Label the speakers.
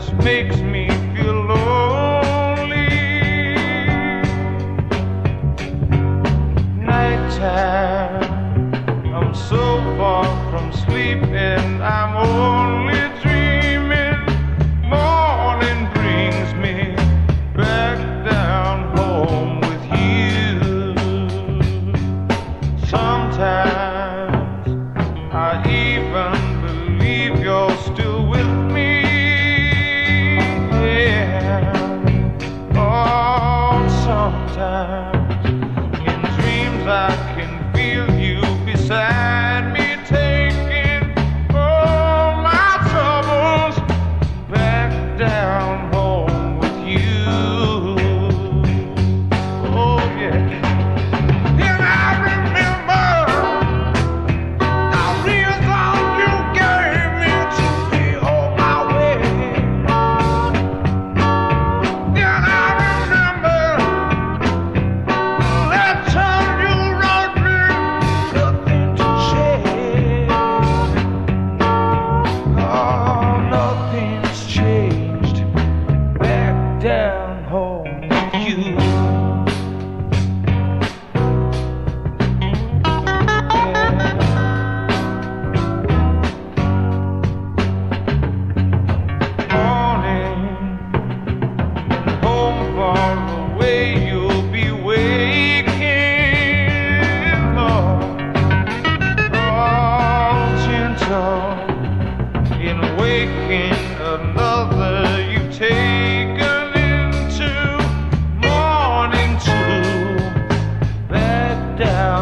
Speaker 1: just makes me feel lonely. Nighttime, I'm so far from sleeping, I'm only dreaming. Morning brings me back down home with you. Sometimes I even believe you're still with me. Yeah. Oh, sometimes in dreams I can feel you beside me, taking all my troubles back down home with you. Oh yeah. And I remember the reason you gave me to be on my way. And I remember that time you wrote me nothing to share. Oh, nothing's changed back down home with you. Morning, home far away, you'll be waking, Lord. Oh, gentle in waking another you've taken into morning too, back down